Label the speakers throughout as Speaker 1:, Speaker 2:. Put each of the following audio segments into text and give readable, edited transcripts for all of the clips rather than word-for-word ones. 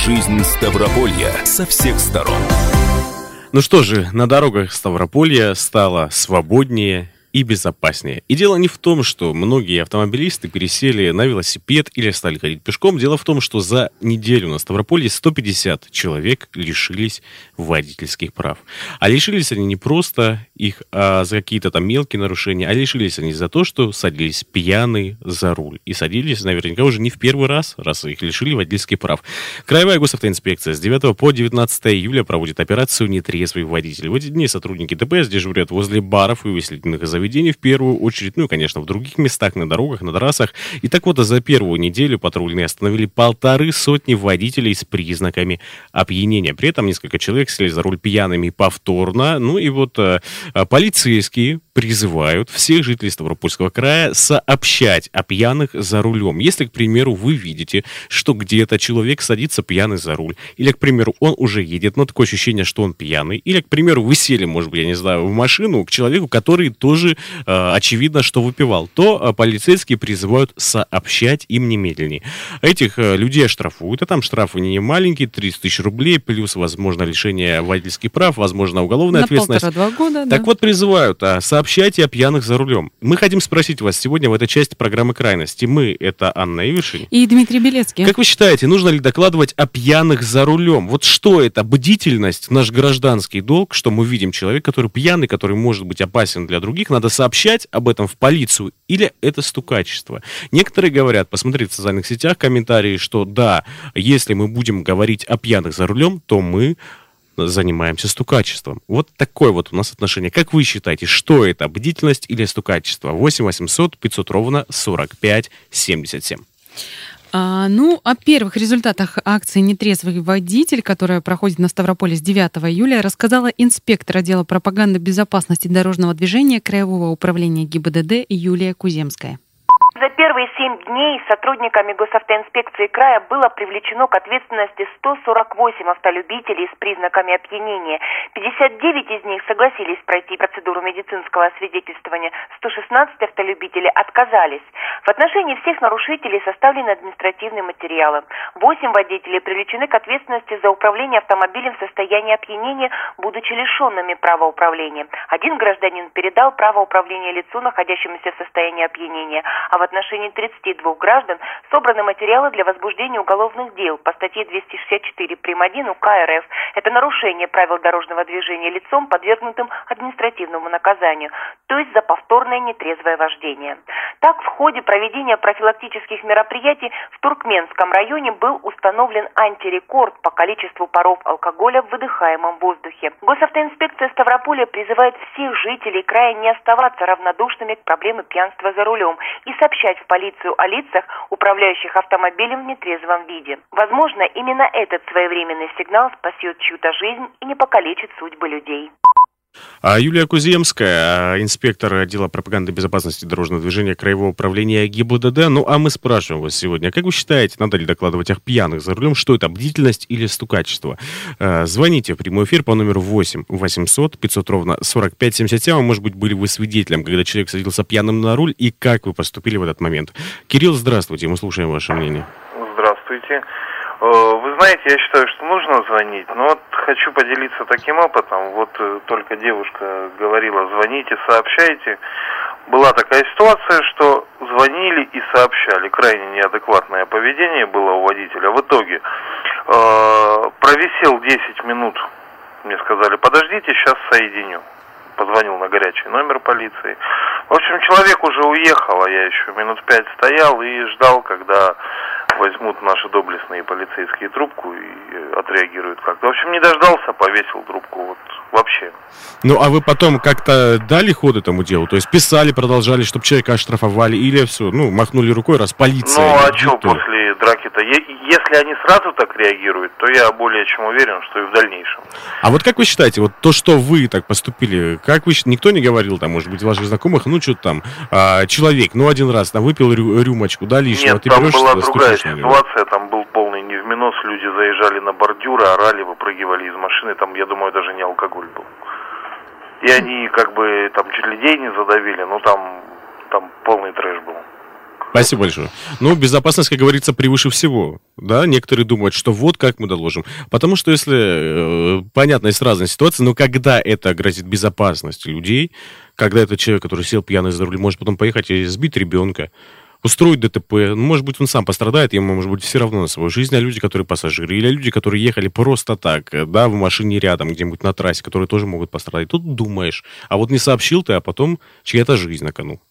Speaker 1: жизнь Ставрополья со всех сторон.
Speaker 2: Ну что же, на дорогах Ставрополья стало свободнее и безопаснее. И дело не в том, что многие автомобилисты пересели на велосипед или стали ходить пешком. Дело в том, что за неделю на Ставрополье 150 человек лишились водительских прав. А лишились они не просто их за какие-то там мелкие нарушения, а лишились они за то, что садились пьяные за руль. И садились наверняка уже не в первый раз их лишили водительских прав. Краевая госавтоинспекция с 9 по 19 июля проводит операцию «Нетрезвый водитель». В эти дни сотрудники ДПС дежурят возле баров и увеселительных заведений в первую очередь, ну и, конечно, в других местах, на дорогах, на трассах. И так вот, за первую неделю патрульные остановили 150 водителей с признаками опьянения. При этом несколько человек сели за руль пьяными повторно. Ну и вот полицейские призывают всех жителей Ставропольского края сообщать о пьяных за рулем. Если, к примеру, вы видите, что где-то человек садится пьяный за руль, или, к примеру, он уже едет, но такое ощущение, что он пьяный, или, к примеру, вы сели, может быть, я не знаю, в машину к человеку, который тоже очевидно, что выпивал, то полицейские призывают сообщать им немедленнее. Этих людей оштрафуют, а там штрафы не маленькие, 30 тысяч рублей, плюс, возможно, лишение водительских прав, возможно, уголовная ответственность. На
Speaker 3: 1,5-2 года, да.
Speaker 2: Так вот, призывают, сообщайте о пьяных за рулем. Мы хотим спросить вас сегодня в этой части программы «Крайности». Мы — это Анна Ивишин
Speaker 3: и Дмитрий Белецкий.
Speaker 2: Как вы считаете, нужно ли докладывать о пьяных за рулем? Вот что это? Бдительность, наш гражданский долг, что мы видим человека, который пьяный, который может быть опасен для других, надо сообщать об этом в полицию, или это стукачество? Некоторые говорят, посмотрите в социальных сетях комментарии, что да, если мы будем говорить о пьяных за рулем, то мы занимаемся стукачеством. Вот такое вот у нас отношение. Как вы считаете, что это, бдительность или стукачество? 8 800 500 ровно 45 77.
Speaker 3: О первых результатах акции «Нетрезвый водитель», которая проходит на Ставрополе с 9 июля, рассказала инспектор отдела пропаганды безопасности дорожного движения Краевого управления ГИБДД Юлия Куземская.
Speaker 4: За первые 7 дней сотрудниками госавтоинспекции края было привлечено к ответственности 148 автолюбителей с признаками опьянения. 59 из них согласились пройти процедуру медицинского освидетельствования, 116 автолюбителей отказались. В отношении всех нарушителей составлены административные материалы. 8 водителей привлечены к ответственности за управление автомобилем в состоянии опьянения, будучи лишенными права управления. Один гражданин передал право управления лицу, находящемуся в состоянии опьянения, а в отношении 32 граждан собраны материалы для возбуждения уголовных дел по статье 264 прим. 1 УК РФ. Это нарушение правил дорожного движения лицом, подвергнутым административному наказанию, то есть за повторное нетрезвое вождение. Так, в ходе проведения профилактических мероприятий в Туркменском районе был установлен антирекорд по количеству паров алкоголя в выдыхаемом воздухе. Госавтоинспекция Ставрополя призывает всех жителей края не оставаться равнодушными к проблеме пьянства за рулем и сообщать в полицию о лицах, управляющих автомобилем в нетрезвом виде. Возможно, именно этот своевременный сигнал спасет чью-то жизнь и не покалечит судьбы людей.
Speaker 2: Юлия Куземская, инспектор отдела пропаганды безопасности дорожного движения Краевого управления ГИБДД. Ну, а мы спрашиваем вас сегодня, как вы считаете, надо ли докладывать о пьяных за рулем? Что это, бдительность или стукачество? Звоните в прямой эфир по номеру 8 800 500 ровно 45 77. А может быть, были вы свидетелем, когда человек садился пьяным на руль, и как вы поступили в этот момент? Кирилл, здравствуйте, мы слушаем ваше мнение.
Speaker 5: Здравствуйте. Вы знаете, я считаю, что нужно звонить, но вот хочу поделиться таким опытом. Вот только девушка говорила, звоните, сообщайте. Была такая ситуация, что звонили и сообщали. Крайне неадекватное поведение было у водителя. В итоге провисел 10 минут. Мне сказали, подождите, сейчас соединю. Позвонил на горячий номер полиции. В общем, человек уже уехал, а я еще минут 5 стоял и ждал, когда возьмут наши доблестные полицейские трубку и отреагируют как-то. В общем, не дождался, повесил трубку. Вот вообще.
Speaker 2: Ну, а вы потом как-то дали ход этому делу? То есть писали, продолжали, чтобы человека оштрафовали, или все, махнули рукой, раз полиция...
Speaker 5: Ну, а что после драки-то? Если они сразу так реагируют, то я более чем уверен, что и в дальнейшем.
Speaker 2: А вот как вы считаете, вот то, что вы так поступили, как вы никто не говорил, там, может быть, ваших знакомых, что-то там, человек, один раз там выпил рюмочку, да, лишнего,
Speaker 5: нет,
Speaker 2: ты
Speaker 5: там
Speaker 2: берешь,
Speaker 5: была другая ситуация, там был полный невменос, люди заезжали на бордюры, орали, выпрыгивали из машины, там, я думаю, даже не алкоголь был. И они как бы там чуть ли людей не задавили, там полный трэш был.
Speaker 2: Спасибо большое. Ну, безопасность, как говорится, превыше всего. Да, некоторые думают, что вот как мы доложим. Потому что если, понятно, есть разные ситуации, но когда это грозит безопасности людей, когда этот человек, который сел пьяный за руль, может потом поехать и сбить ребенка, устроить ДТП, может быть, он сам пострадает, ему, может быть, все равно на свою жизнь, а люди, которые пассажиры, или люди, которые ехали просто так, да, в машине рядом, где-нибудь на трассе, которые тоже могут пострадать. Тут думаешь, а вот не сообщил ты, а потом чья-то жизнь на кону.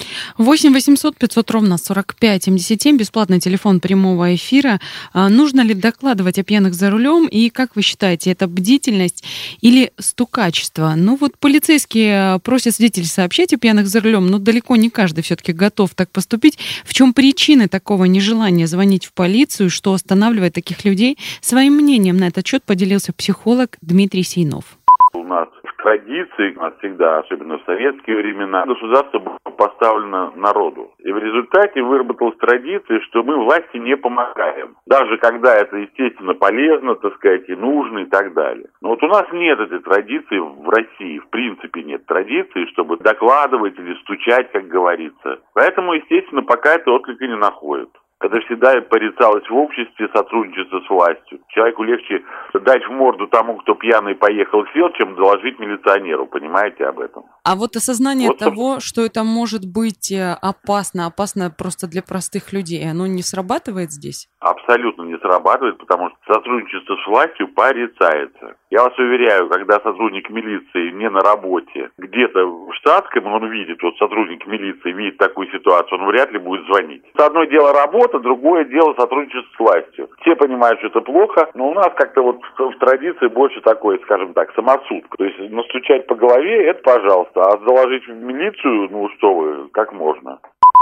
Speaker 3: 8 800 500 ровно 45 77, бесплатный телефон прямого эфира. Нужно ли докладывать о пьяных за рулем? И как вы считаете, это бдительность или стукачество? Ну вот полицейские просят свидетелей сообщать о пьяных за рулем, но далеко не каждый все-таки готов так поступить. В чем причины такого нежелания звонить в полицию? Что останавливает таких людей? Своим мнением на этот счет поделился психолог Дмитрий Сейнов.
Speaker 6: У нас в традиции, у нас всегда, особенно в советские времена, государство было поставлено народу. И в результате выработалась традиция, что мы власти не помогаем. Даже когда это, естественно, полезно, так сказать, и нужно, и так далее. Но вот у нас нет этой традиции в России. В принципе нет традиции, чтобы докладывать или стучать, как говорится. Поэтому, естественно, пока это отклика не находит. Это всегда порицалось в обществе сотрудничество с властью. Человеку легче дать в морду тому, кто пьяный поехал и сел, чем доложить милиционеру. Понимаете об этом?
Speaker 3: А вот осознание того, что это может быть опасно просто для простых людей, оно не срабатывает здесь?
Speaker 6: Абсолютно не срабатывает, потому что сотрудничество с властью порицается. Я вас уверяю, когда сотрудник милиции не на работе, где-то в штатском, он видит, вот сотрудник милиции видит такую ситуацию, он вряд ли будет звонить. Одно дело работа, другое дело сотрудничество с властью. Все понимают, что это плохо, но у нас как-то вот в традиции больше такое, скажем так, самосуд. То есть настучать по голове, это пожалуйста, а заложить в милицию, ну что вы, как можно.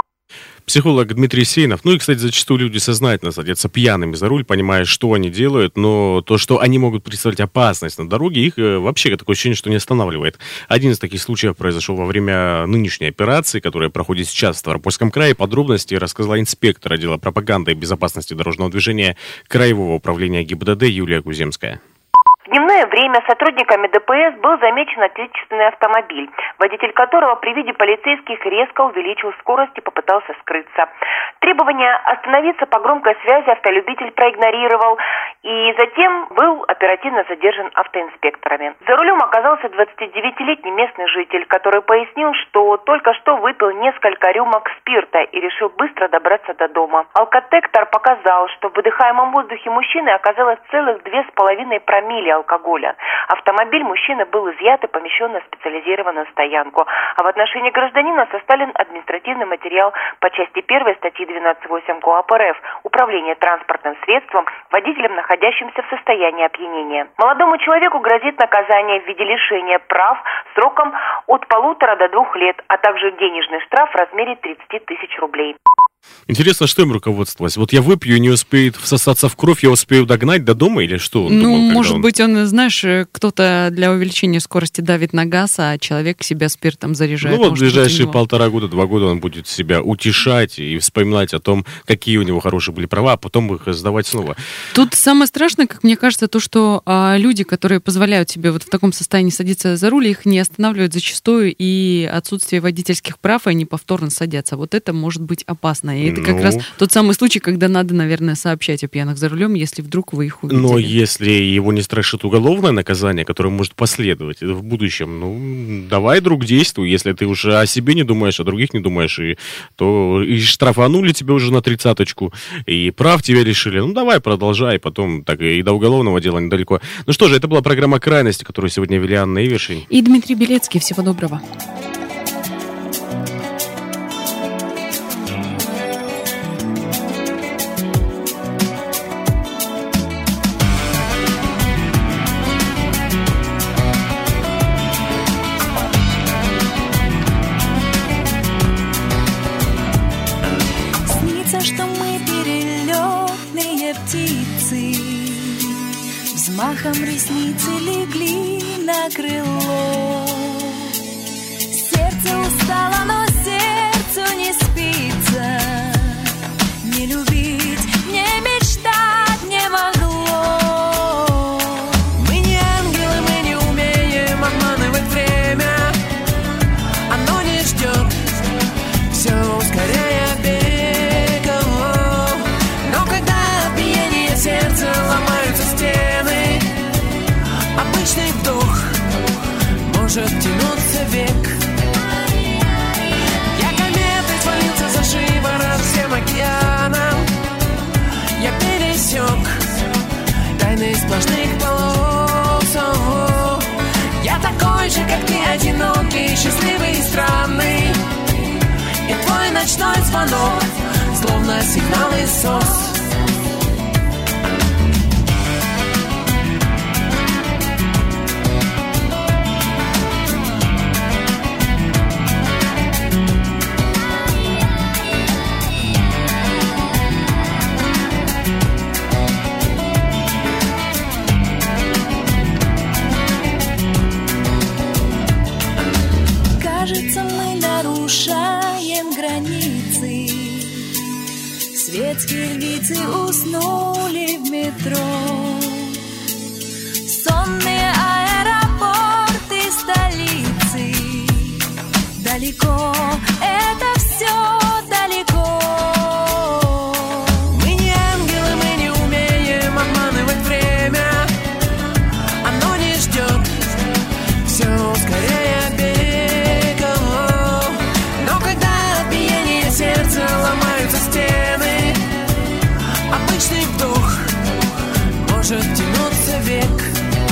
Speaker 2: Психолог Дмитрий Сейнов. Ну и, кстати, зачастую люди сознательно садятся пьяными за руль, понимая, что они делают, но то, что они могут представлять опасность на дороге, их вообще такое ощущение, что не останавливает. Один из таких случаев произошел во время нынешней операции, которая проходит сейчас в Ставропольском крае. Подробности рассказала инспектор отдела пропаганды и безопасности дорожного движения Краевого управления ГИБДД Юлия Куземская.
Speaker 4: В дневное время сотрудниками ДПС был замечен отечественный автомобиль, водитель которого при виде полицейских резко увеличил скорость и попытался скрыться. Требование остановиться по громкой связи автолюбитель проигнорировал и затем был оперативно задержан автоинспекторами. За рулем оказался 29-летний местный житель, который пояснил, что только что выпил несколько рюмок спирта и решил быстро добраться до дома. Алкотестер показал, что в выдыхаемом воздухе мужчины оказалось целых 2,5 промилле алкоголя. Автомобиль мужчины был изъят и помещен на специализированную стоянку. А в отношении гражданина составлен административный материал по части 1 статьи 12.8 КоАП РФ «Управление транспортным средством водителем, находящимся в состоянии опьянения». Молодому человеку грозит наказание в виде лишения прав сроком от 1,5 до 2 лет, а также денежный штраф в размере 30 тысяч рублей.
Speaker 2: Интересно, что им руководствовалось? Вот я выпью и не успеет всосаться в кровь, я успею догнать до дома или что? Он думал,
Speaker 3: может быть, он, знаешь, кто-то для увеличения скорости давит на газ, а человек себя спиртом заряжает.
Speaker 2: Ну вот в ближайшие 1,5 года, 2 года он будет себя утешать и вспоминать о том, какие у него хорошие были права, а потом их сдавать снова.
Speaker 3: Тут самое страшное, как мне кажется, то, что люди, которые позволяют себе вот в таком состоянии садиться за руль, их не останавливают зачастую и отсутствие водительских прав, и они повторно садятся. Вот это может быть опасно. И это как раз тот самый случай, когда надо, наверное, сообщать о пьяных за рулем, если вдруг вы их увидели. Но
Speaker 2: если его не страшит уголовное наказание, которое может последовать в будущем, давай, друг, действуй. Если ты уже о себе не думаешь, о других не думаешь, то и штрафанули тебя уже на 30-очку, и прав тебя лишили. Давай, продолжай, потом так и до уголовного дела недалеко. Ну что же, это была программа «Крайности», которую сегодня вели Анна Ивершин
Speaker 3: и Дмитрий Белецкий. Всего доброго.
Speaker 7: Взмахом ресницы легли на крыло. Сердце устало, но сердцу не спится. Не любить, не мечтать не могло. Мы не ангелы, мы не умеем обманывать время. Оно не ждет, все ускоряя бег.
Speaker 8: счастливый и странный. И твой ночной звонок, словно сигнал из СОС.
Speaker 7: Кажется, мы нарушаем границы. Светские львицы уснули в метро. Сонные аэропорты столицы. Далеко, это все далеко.
Speaker 8: Мы не ангелы, мы не умеем обманывать время. Оно не ждет, все скорее бега. Но когда от биения сердца ломаются стены, обычный вдох может тянуться век.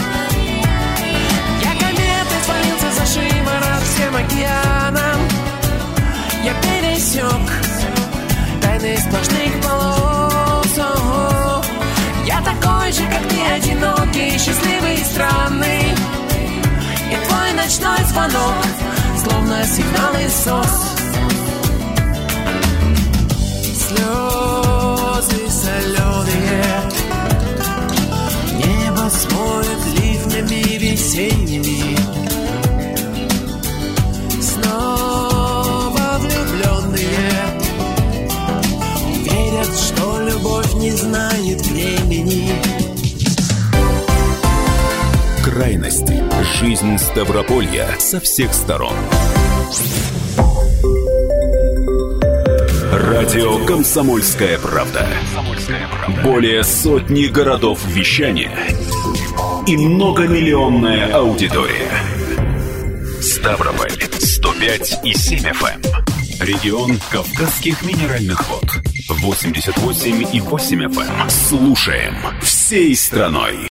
Speaker 8: Я кометой свалился за шиворот всем океаном. Я пересек тайны сплошных полос. Я такой же, как ты, одинокий, счастливый и странный. И твой ночной звонок, словно сигнал из СОС. Слезы соленые небо смоет ливнями весенними. Снова влюбленные верят, что любовь не знает времени.
Speaker 1: Крайности. Жизнь Ставрополья со всех сторон. Радио «Комсомольская правда». Более сотни городов вещания и многомиллионная аудитория. Ставрополь 105,7 FM. Регион Кавказских минеральных вод 88,8 FM. Слушаем всей страной.